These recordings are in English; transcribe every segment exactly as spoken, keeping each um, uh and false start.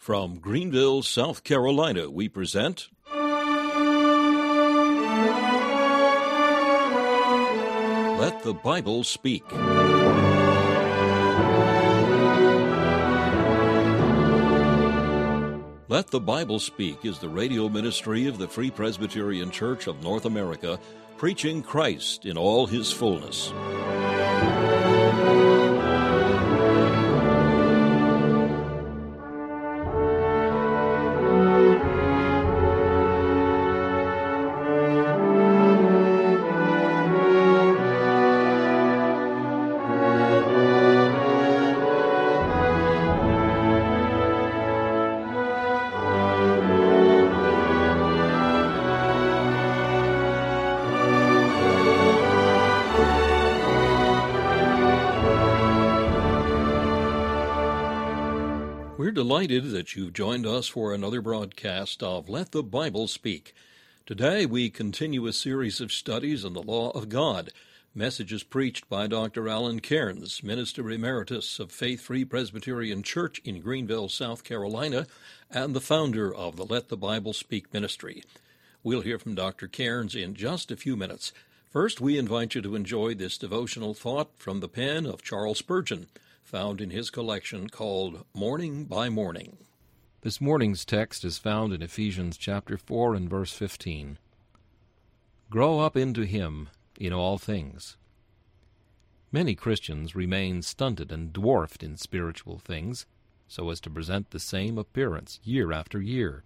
From Greenville, South Carolina, we present Let the Bible Speak. Let the Bible Speak is the radio ministry of the Free Presbyterian Church of North America, preaching Christ in all his fullness. We're delighted that you've joined us for another broadcast of Let the Bible Speak. Today we continue a series of studies on the law of God, messages preached by Doctor Alan Cairns, Minister Emeritus of Faith Free Presbyterian Church in Greenville, South Carolina, and the founder of the Let the Bible Speak ministry. We'll hear from Doctor Cairns in just a few minutes. First, we invite you to enjoy this devotional thought from the pen of Charles Spurgeon, found in his collection called Morning by Morning. This morning's text is found in Ephesians chapter four and verse fifteen. Grow up into him in all things. Many Christians remain stunted and dwarfed in spiritual things, so as to present the same appearance year after year.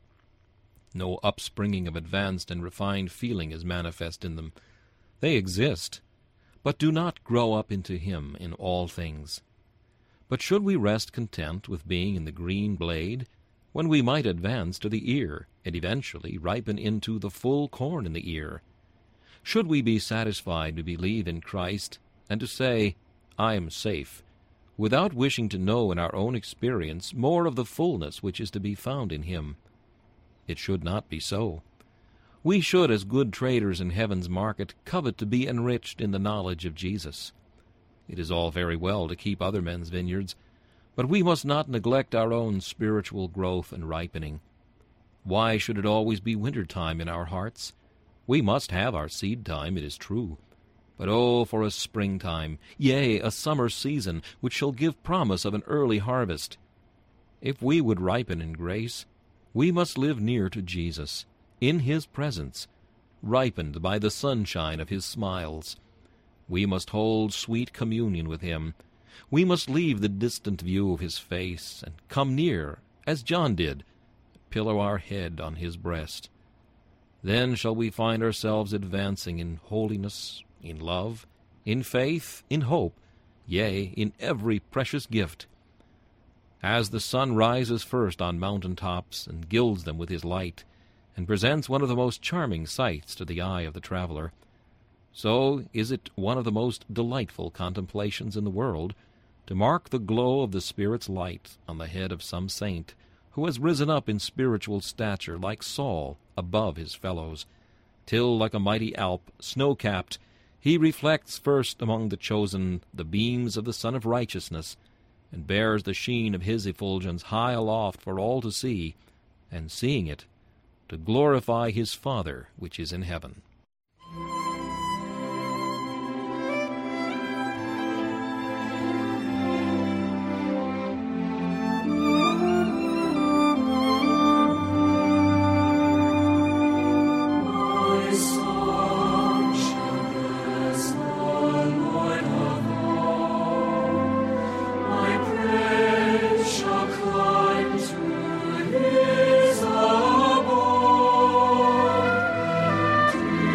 No upspringing of advanced and refined feeling is manifest in them. They exist, but do not grow up into him in all things. But should we rest content with being in the green blade, when we might advance to the ear, and eventually ripen into the full corn in the ear? Should we be satisfied to believe in Christ, and to say, I am safe, without wishing to know in our own experience more of the fullness which is to be found in him? It should not be so. We should, as good traders in heaven's market, covet to be enriched in the knowledge of Jesus. It is all very well to keep other men's vineyards, but we must not neglect our own spiritual growth and ripening. Why should it always be winter time in our hearts? We must have our seed time, it is true. But oh, for a springtime, yea, a summer season, which shall give promise of an early harvest. If we would ripen in grace, we must live near to Jesus, in his presence, ripened by the sunshine of his smiles. We must hold sweet communion with him. We must leave the distant view of his face, and come near, as John did, pillow our head on his breast. Then shall we find ourselves advancing in holiness, in love, in faith, in hope, yea, in every precious gift. As the sun rises first on mountain tops, and gilds them with his light, and presents one of the most charming sights to the eye of the traveler, so is it one of the most delightful contemplations in the world to mark the glow of the Spirit's light on the head of some saint who has risen up in spiritual stature like Saul above his fellows, till, like a mighty Alp, snow-capped, he reflects first among the chosen the beams of the Sun of Righteousness, and bears the sheen of his effulgence high aloft for all to see, and seeing it, to glorify his Father which is in heaven. To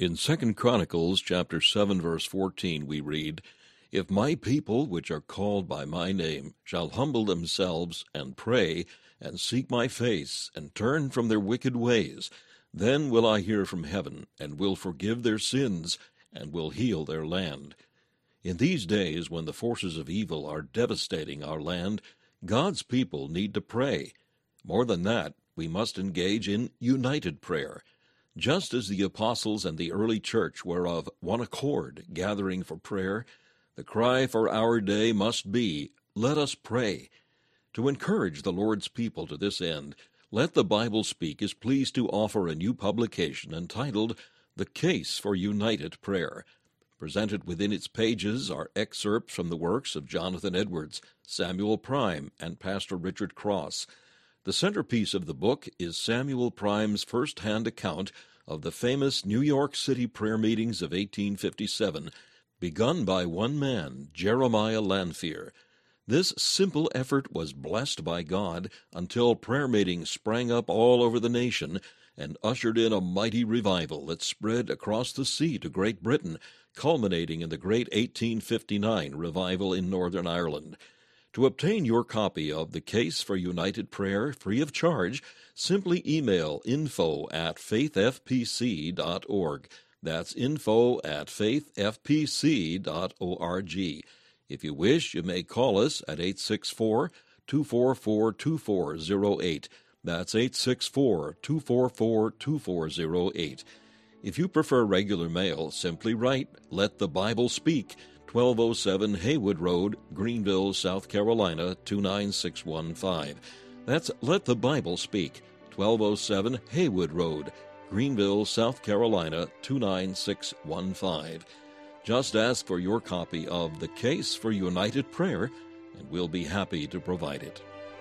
In Second Chronicles chapter seven, verse fourteen, we read, "If my people, which are called by my name, shall humble themselves, and pray, and seek my face, and turn from their wicked ways, then will I hear from heaven, and will forgive their sins, and will heal their land." In these days, when the forces of evil are devastating our land, God's people need to pray. More than that, we must engage in united prayer. Just as the apostles and the early church were of one accord, gathering for prayer, the cry for our day must be, "Let us pray." To encourage the Lord's people to this end, Let the Bible Speak is pleased to offer a new publication entitled The Case for United Prayer. Presented within its pages are excerpts from the works of Jonathan Edwards, Samuel Prime, and Pastor Richard Cross. The centerpiece of the book is Samuel Prime's first-hand account of the famous New York City prayer meetings of eighteen fifty-seven, begun by one man, Jeremiah Lanphier. This simple effort was blessed by God until prayer meetings sprang up all over the nation and ushered in a mighty revival that spread across the sea to Great Britain, culminating in the great eighteen fifty-nine revival in Northern Ireland. To obtain your copy of The Case for United Prayer free of charge, simply email info at faith f p c dot org. That's info at faith f p c dot org. If you wish, you may call us at eight six four, two four four, two four zero eight. That's eight six four, two four four, two four zero eight. If you prefer regular mail, simply write Let the Bible Speak, twelve oh seven Haywood Road, Greenville, South Carolina, two nine six one five. That's Let the Bible Speak, twelve oh seven Haywood Road, Greenville, South Carolina, two nine six one five. Just ask for your copy of The Case for United Prayer, and we'll be happy to provide it.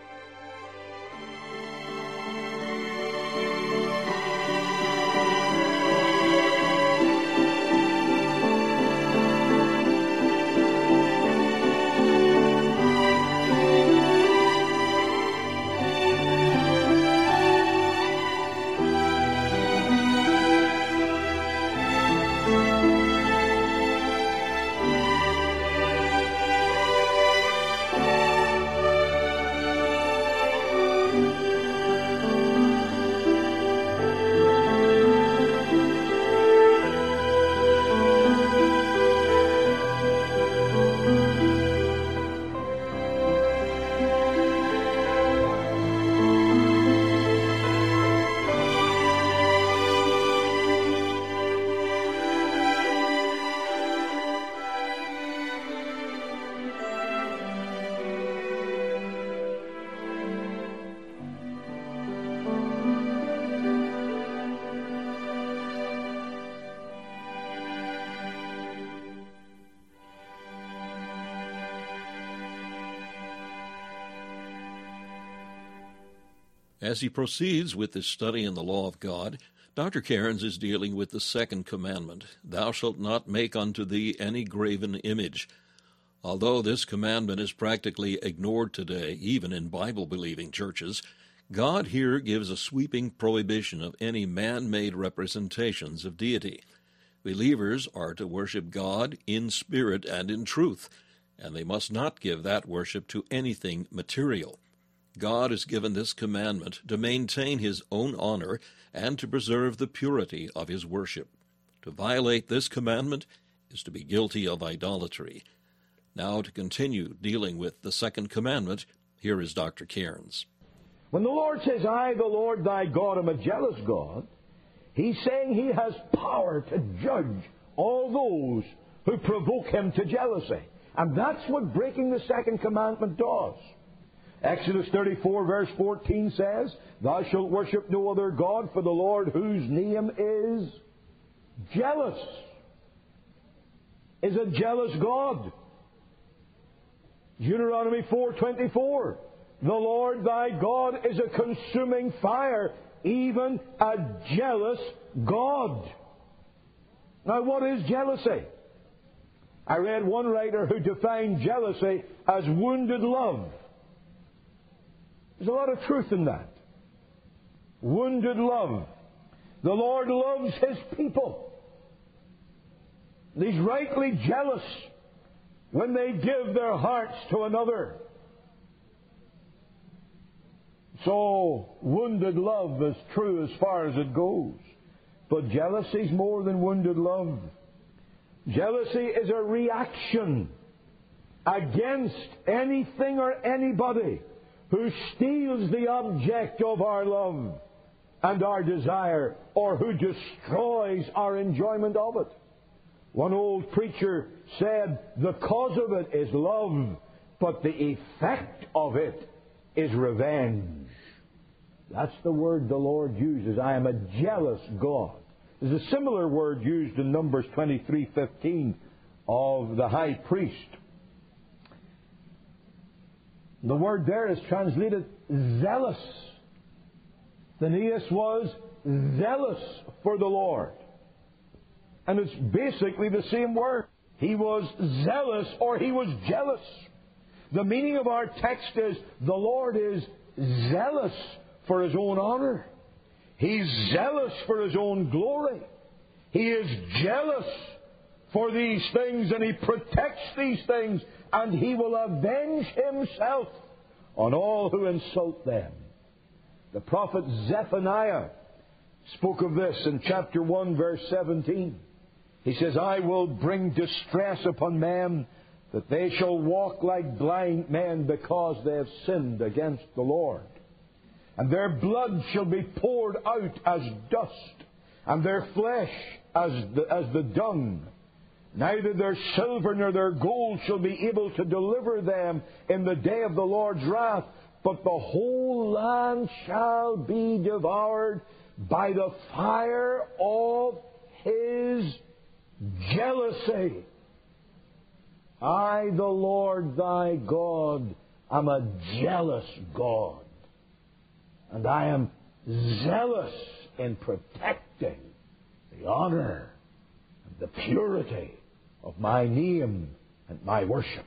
As he proceeds with this study in the law of God, Doctor Cairns is dealing with the second commandment, "Thou shalt not make unto thee any graven image." Although this commandment is practically ignored today, even in Bible-believing churches, God here gives a sweeping prohibition of any man-made representations of deity. Believers are to worship God in spirit and in truth, and they must not give that worship to anything material. God has given this commandment to maintain his own honor and to preserve the purity of his worship. To violate this commandment is to be guilty of idolatry. Now, to continue dealing with the second commandment, here is Doctor Cairns. When the Lord says, "I, the Lord thy God, am a jealous God," he's saying he has power to judge all those who provoke him to jealousy. And that's what breaking the second commandment does. Exodus thirty-four, verse fourteen says, "Thou shalt worship no other God, for the Lord whose name is jealous is a jealous God." Deuteronomy four twenty-four, "The Lord thy God is a consuming fire, even a jealous God." Now, what is jealousy? I read one writer who defined jealousy as wounded love. There's a lot of truth in that. Wounded love. The Lord loves his people. He's rightly jealous when they give their hearts to another. So, wounded love is true as far as it goes. But jealousy is more than wounded love. Jealousy is a reaction against anything or anybody who steals the object of our love and our desire, or who destroys our enjoyment of it. One old preacher said, the cause of it is love, but the effect of it is revenge. That's the word the Lord uses. I am a jealous God. There's a similar word used in Numbers twenty-three fifteen of the high priest. The word there is translated zealous. Phineas was zealous for the Lord. And it's basically the same word. He was zealous, or he was jealous. The meaning of our text is, the Lord is zealous for His own honor. He's zealous for His own glory. He is jealous for these things, and He protects these things, and He will avenge Himself on all who insult them. The prophet Zephaniah spoke of this in chapter one, verse seventeen. He says, I will bring distress upon men, that they shall walk like blind men, because they have sinned against the Lord. And their blood shall be poured out as dust, and their flesh as the, as the dung. Neither their silver nor their gold shall be able to deliver them in the day of the Lord's wrath, but the whole land shall be devoured by the fire of His jealousy. I, the Lord thy God, am a jealous God, and I am zealous in protecting the honor and the purity of my name and my worship.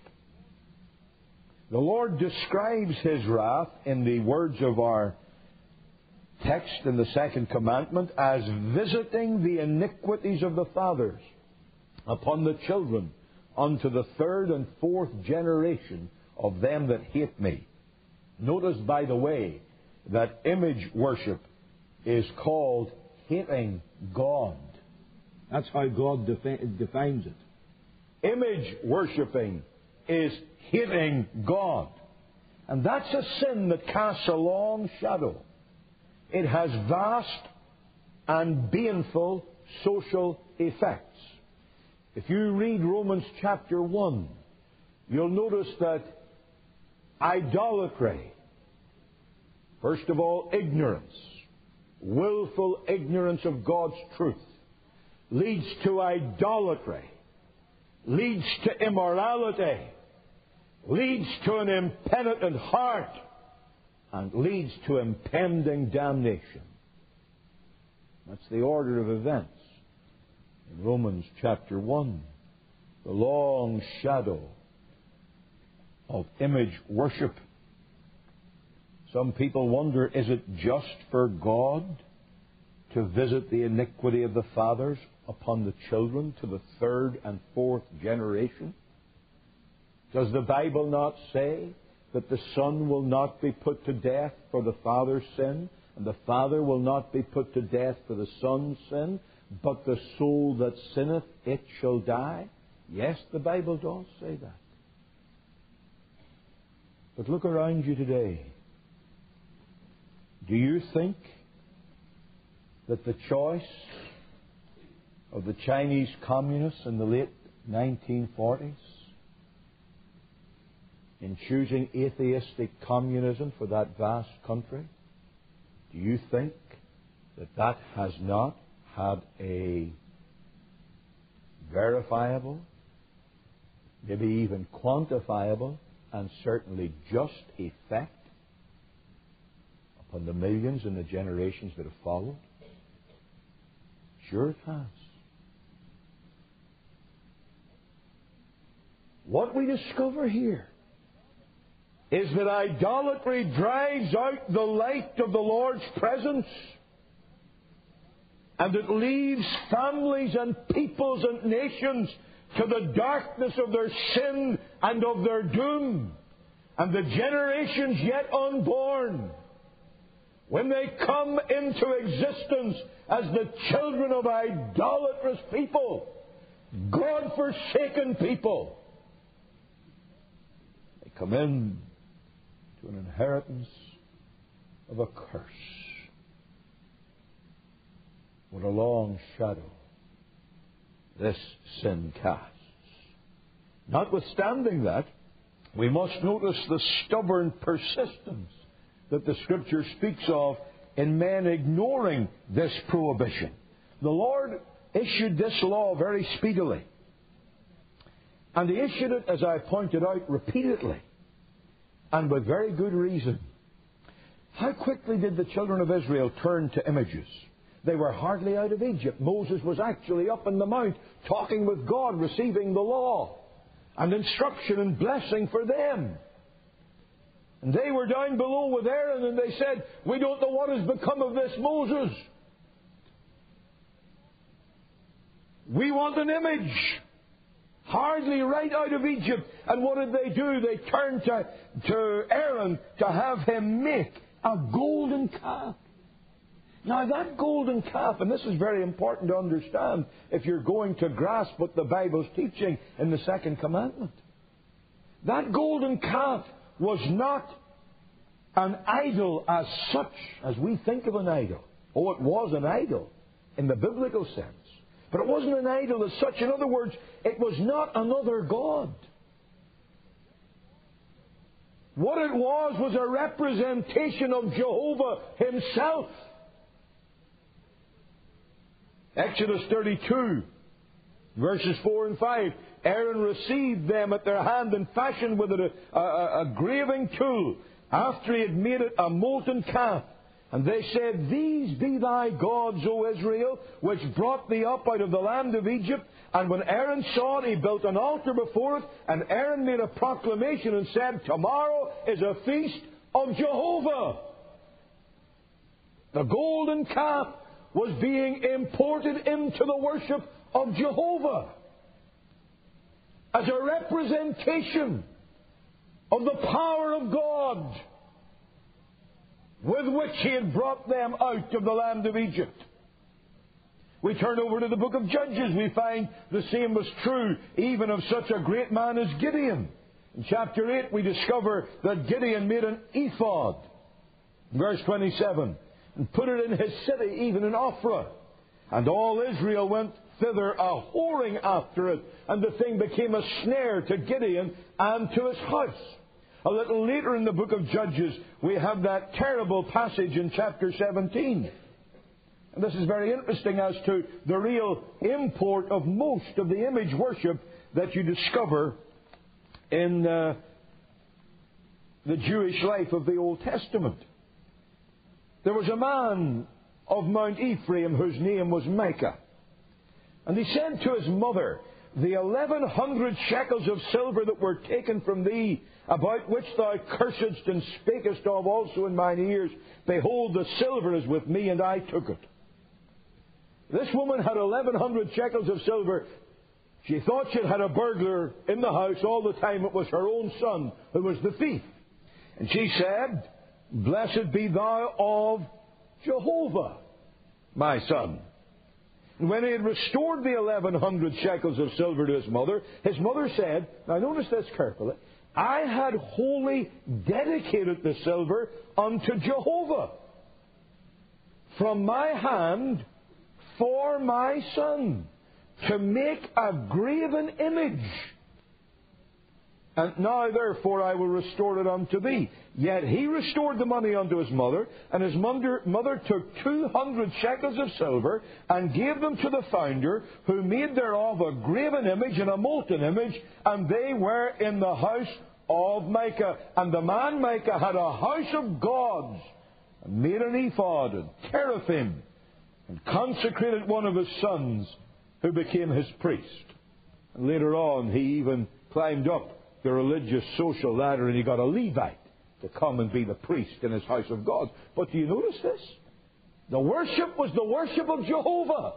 The Lord describes His wrath in the words of our text in the second commandment as visiting the iniquities of the fathers upon the children unto the third and fourth generation of them that hate me. Notice, by the way, that image worship is called hating God. That's how God defi- defines it. Image worshipping is hating God. And that's a sin that casts a long shadow. It has vast and baneful social effects. If you read Romans chapter one, you'll notice that idolatry, first of all, ignorance, willful ignorance of God's truth, leads to idolatry, leads to immorality, leads to an impenitent heart, and leads to impending damnation. That's the order of events in Romans chapter one. The long shadow of image worship. Some people wonder, is it just for God to visit the iniquity of the fathers upon the children to the third and fourth generation? Does the Bible not say that the son will not be put to death for the father's sin, and the father will not be put to death for the son's sin, but the soul that sinneth, it shall die? Yes, the Bible does say that. But look around you today. Do you think that the choice of the Chinese communists in the late nineteen forties in choosing atheistic communism for that vast country, do you think that that has not had a verifiable, maybe even quantifiable, and certainly just effect upon the millions and the generations that have followed? Sure it has. What we discover here is that idolatry drives out the light of the Lord's presence. And it leaves families and peoples and nations to the darkness of their sin and of their doom. And the generations yet unborn, when they come into existence as the children of idolatrous people, God-forsaken people, they come in to an inheritance of a curse. What a long shadow this sin casts. Notwithstanding that, we must notice the stubborn persistence that the Scripture speaks of in men ignoring this prohibition. The Lord issued this law very speedily. And He issued it, as I pointed out, repeatedly, and with very good reason. How quickly did the children of Israel turn to images? They were hardly out of Egypt. Moses was actually up in the mount talking with God, receiving the law and instruction and blessing for them. And they were down below with Aaron, and they said, "We don't know what has become of this Moses. We want an image." Hardly right out of Egypt. And what did they do? They turned to, to Aaron to have him make a golden calf. Now that golden calf, and this is very important to understand if you're going to grasp what the Bible's teaching in the second commandment. That golden calf was not an idol as such as we think of an idol. Oh, it was an idol in the biblical sense. But it wasn't an idol as such. In other words, it was not another god. What it was was a representation of Jehovah Himself. Exodus thirty-two, verses four and five. Aaron received them at their hand and fashioned with it a, a, a graving tool, after he had made it a molten calf. And they said, "These be thy gods, O Israel, which brought thee up out of the land of Egypt." And when Aaron saw it, he built an altar before it. And Aaron made a proclamation and said, "Tomorrow is a feast of Jehovah." The golden calf was being imported into the worship of Jehovah as a representation of the power of God with which He had brought them out of the land of Egypt. We turn over to the book of Judges. We find the same was true even of such a great man as Gideon. In chapter eight we discover that Gideon made an ephod, verse twenty-seven, and put it in his city, even in Ophrah. And all Israel went thither a whoring after it, and the thing became a snare to Gideon and to his house. A little later in the book of Judges, we have that terrible passage in chapter seventeen. And this is very interesting as to the real import of most of the image worship that you discover in uh, the Jewish life of the Old Testament. There was a man of Mount Ephraim whose name was Micah. And he said to his mother, "The eleven hundred shekels of silver that were taken from thee, about which thou cursedst and spakest of also in mine ears, behold, the silver is with me, and I took it." This woman had eleven hundred shekels of silver. She thought she'd had a burglar in the house all the time. It was her own son who was the thief. And she said, "Blessed be thou of Jehovah, my son." And when he had restored the eleven hundred shekels of silver to his mother, his mother said, now notice this carefully, "I had wholly dedicated the silver unto Jehovah from my hand for my son, to make a graven image. And now therefore I will restore it unto thee." Yet he restored the money unto his mother, and his mother, mother took two hundred shekels of silver, and gave them to the founder, who made thereof a graven image and a molten image, and they were in the house of Micah. And the man Micah had a house of gods, and made an ephod, and teraphim, and consecrated one of his sons, who became his priest. And later on he even climbed up the religious social ladder, and he got a Levite to come and be the priest in his house of God. But do you notice this? The worship was the worship of Jehovah.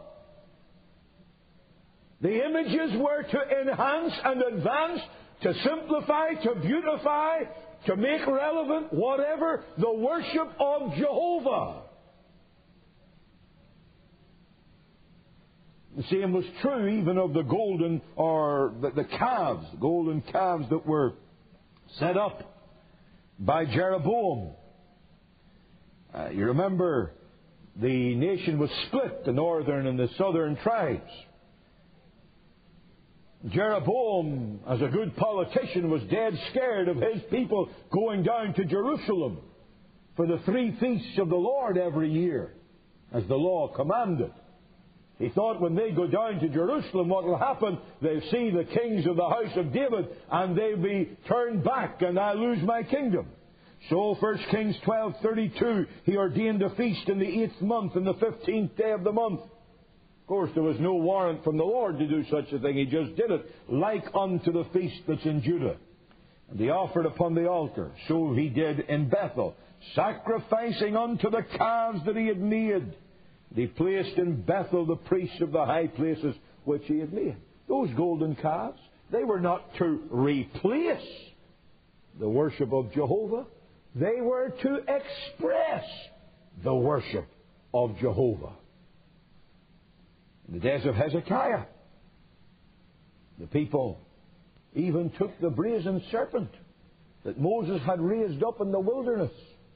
The images were to enhance and advance, to simplify, to beautify, to make relevant, whatever, the worship of Jehovah. The same was true even of the golden, or the, the calves, the golden calves that were set up by Jeroboam. Uh, you remember the nation was split, the northern and the southern tribes. Jeroboam, as a good politician, was dead scared of his people going down to Jerusalem for the three feasts of the Lord every year, as the law commanded. He thought when they go down to Jerusalem, what will happen? They'll see the kings of the house of David, and they'll be turned back, and I'll lose my kingdom. So, First Kings twelve thirty-two, he ordained a feast in the eighth month, in the fifteenth day of the month. Of course, there was no warrant from the Lord to do such a thing. He just did it, like unto the feast that's in Judah. And he offered upon the altar. So he did in Bethel, sacrificing unto the calves that he had made. And he placed in Bethel the priests of the high places which he had made. Those golden calves, they were not to replace the worship of Jehovah. They were to express the worship of Jehovah. In the days of Hezekiah, the people even took the brazen serpent that Moses had raised up in the wilderness.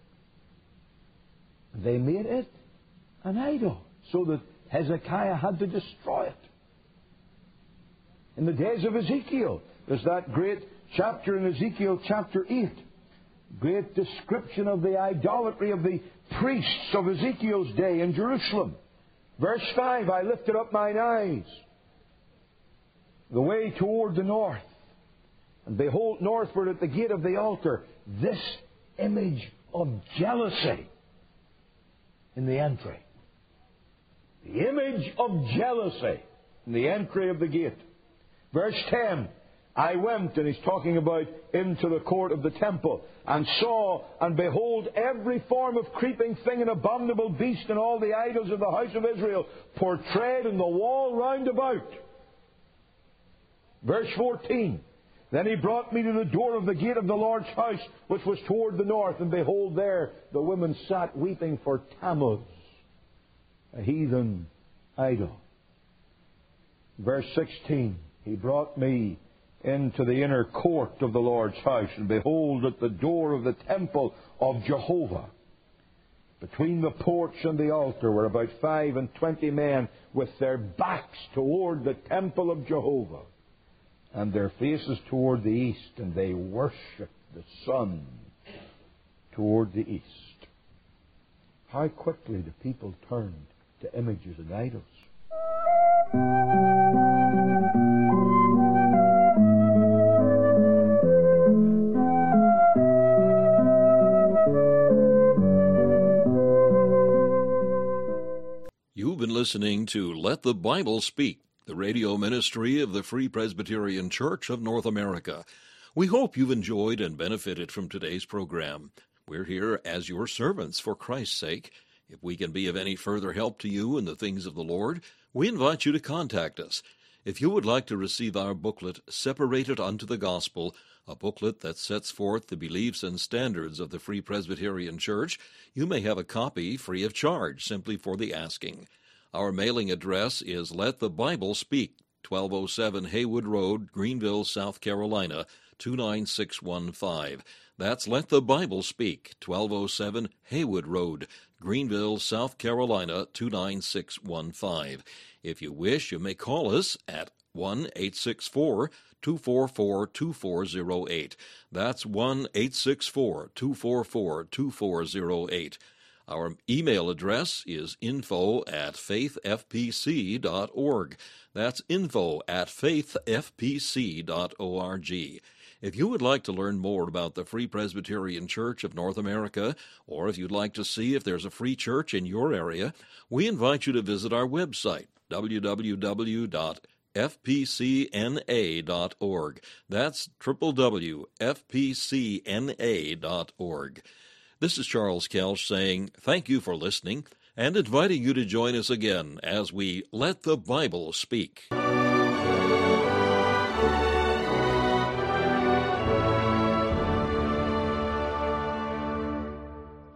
They made it an idol, so that Hezekiah had to destroy it. In the days of Ezekiel, there's that great chapter in Ezekiel chapter eight. Great description of the idolatry of the priests of Ezekiel's day in Jerusalem. Verse five, I lifted up mine eyes the way toward the north, and behold northward at the gate of the altar this image of jealousy in the entry. The image of jealousy in the entry of the gate. Verse ten, I went, and he's talking about into the court of the temple, and saw, and behold, every form of creeping thing and abominable beast and all the idols of the house of Israel portrayed in the wall round about. Verse fourteen, then he brought me to the door of the gate of the Lord's house, which was toward the north, and behold, there the women sat weeping for Tammuz, a heathen idol. Verse sixteen, he brought me into the inner court of the Lord's house, and behold, at the door of the temple of Jehovah, between the porch and the altar, were about five and twenty men with their backs toward the temple of Jehovah, and their faces toward the east, and they worshipped the sun toward the east. How quickly the people turned to images and idols. You've been listening to Let the Bible Speak, the radio ministry of the Free Presbyterian Church of North America. We hope you've enjoyed and benefited from today's program. We're here as your servants for Christ's sake. If we can be of any further help to you in the things of the Lord, we invite you to contact us. If you would like to receive our booklet, Separated Unto the Gospel, a booklet that sets forth the beliefs and standards of the Free Presbyterian Church, you may have a copy free of charge, simply for the asking. Our mailing address is Let the Bible Speak, twelve oh seven Haywood Road, Greenville, South Carolina, two nine six one five. That's Let the Bible Speak, twelve oh seven Haywood Road, Greenville, South Carolina, two nine six one five. If you wish, you may call us at one eight six four, two four four, two four zero eight. That's one eight six four, two four four, two four zero eight. Our email address is info at faith f p c dot org. That's info at faith f p c dot org. If you would like to learn more about the Free Presbyterian Church of North America, or if you'd like to see if there's a free church in your area, we invite you to visit our website, w w w dot f p c n a dot org. That's w w w dot f p c n a dot org. This is Charles Kelch saying thank you for listening, and inviting you to join us again as we Let the Bible Speak.